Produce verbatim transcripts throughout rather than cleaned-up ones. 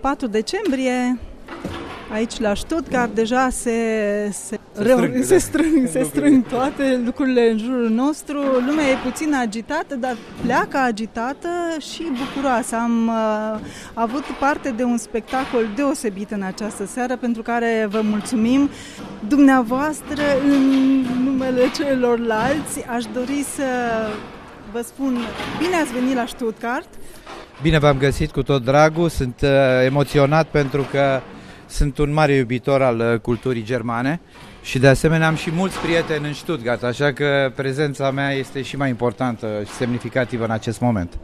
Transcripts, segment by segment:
patru decembrie, aici la Stuttgart, deja se, se, se, rău, strâng, se, strâng, se strâng toate lucrurile în jurul nostru. Lumea e puțin agitată, dar pleacă agitată și bucuroasă. Am uh, avut parte de un spectacol deosebit în această seară, pentru care vă mulțumim. Dumneavoastră, în numele celorlalți, aș dori să vă spun bine ați venit la Stuttgart. Bine v-am găsit cu tot dragul, sunt uh, emoționat pentru că sunt un mare iubitor al uh, culturii germane și de asemenea am și mulți prieteni în Stuttgart, așa că prezența mea este și mai importantă și semnificativă în acest moment.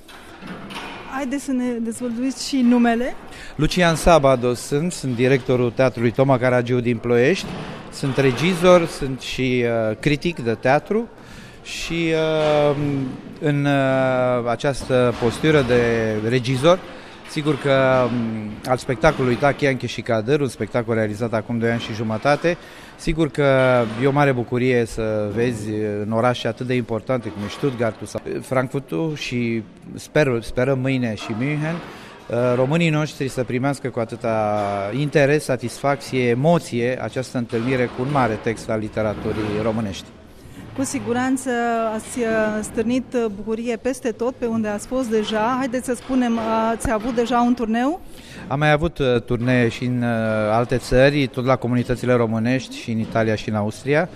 Haideți să ne dezvăluiți și numele. Lucian Sabado sunt, sunt directorul Teatrului Toma Caragiu din Ploiești, sunt regizor, sunt și uh, critic de teatru și uh, în uh, această postură de regizor, sigur că um, al spectacolului Taki, Ianche și Kader, un spectacol realizat acum doi ani și jumătate, sigur că e o mare bucurie să vezi în orașe atât de importante cum e Stuttgartul sau Frankfurtul și sper, sperăm mâine și München, uh, românii noștri să primească cu atâta interes, satisfacție, emoție această întâlnire cu un mare text al literaturii românești. Cu siguranță ați stârnit bucurie peste tot, pe unde ați fost deja. Haideți să spunem, ați avut deja un turneu? Am mai avut turnee și în alte țări, tot la comunitățile românești și în Italia și în Austria.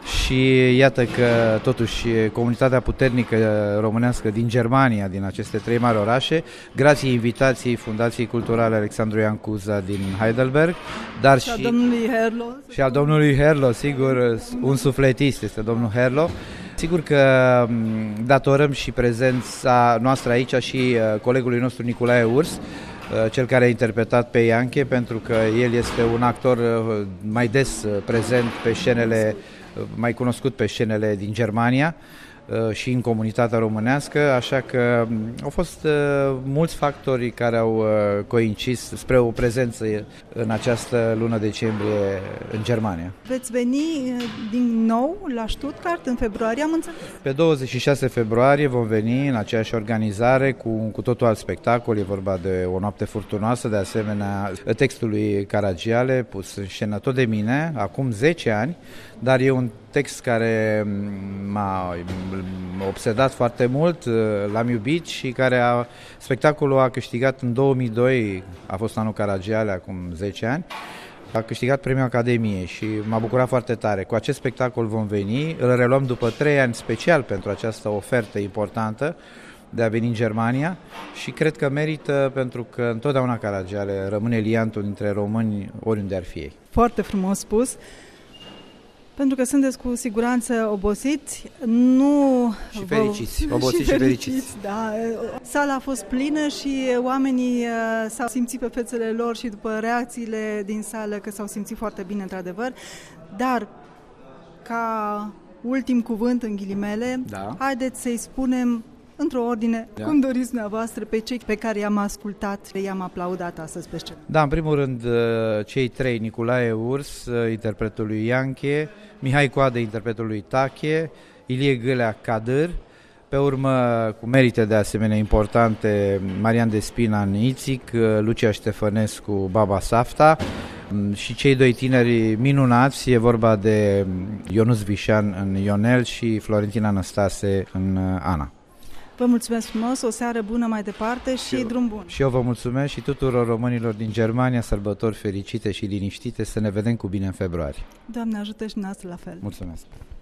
Și iată că totuși comunitatea puternică românească din Germania, din aceste trei mari orașe, grație invitației Fundației Culturale Alexandru Ioan Cuza din Heidelberg, dar și, și, al domnului Herlo, și al domnului Herlo, sigur, un sufletist este domnul Herlo. Sigur că datorăm și prezența noastră aici și colegului nostru Nicolae Urs, cel care a interpretat pe Ianche, pentru că el este un actor mai des prezent pe scenele, mai cunoscut pe scenele din Germania și în comunitatea românească, așa că au fost mulți factori care au coincis spre o prezență în această lună decembrie în Germania. Veți veni din nou la Stuttgart în februarie, am înțeles? Pe douăzeci și șase februarie vom veni în aceeași organizare cu cu totul alt spectacol, e vorba de O noapte furtunoasă, de asemenea textul lui Caragiale, pus în scenă tot de mine, acum zece ani, dar e un text care m-a obsedat foarte mult, l-am iubit și care a, spectacolul a câștigat în două mii doi, a fost anul Caragiale, acum zece ani, a câștigat premiul Academiei și m-a bucurat foarte tare. Cu acest spectacol vom veni, îl reluăm după trei ani special pentru această ofertă importantă de a veni în Germania și cred că merită, pentru că întotdeauna Caragiale rămâne liantul dintre români oriunde ar fi ei. Foarte frumos spus. Pentru că sunteți cu siguranță obosiți, nu... Și fericiți, vă... obosiți și, și fericiți. fericiți. Da. Sala a fost plină și oamenii s-au simțit pe fețele lor și după reacțiile din sală că s-au simțit foarte bine, într-adevăr. Dar, ca ultim cuvânt în ghilimele, da. Haideți să-i spunem într-o ordine, da. Cum doriți dumneavoastră, pe cei pe care i-am ascultat, i-am aplaudat astăzi pe scenă. Da, în primul rând, cei trei, Nicolae Urs, interpretul lui Ianche, Mihai Coadă, interpretul lui Tache, Ilie Gâlea, Kader, pe urmă, cu merite de asemenea importante, Marian Despina în Ițic, Lucia Ștefănescu, Baba Safta, și cei doi tineri minunați, e vorba de Ionuț Vișan în Ionel și Florentina Năstase în Ana. Vă mulțumesc frumos, o seară bună mai departe și, și drum bun. Și eu vă mulțumesc și tuturor românilor din Germania, sărbători fericite și liniștite, să ne vedem cu bine în februarie. Doamne ajută și noastră la fel. Mulțumesc.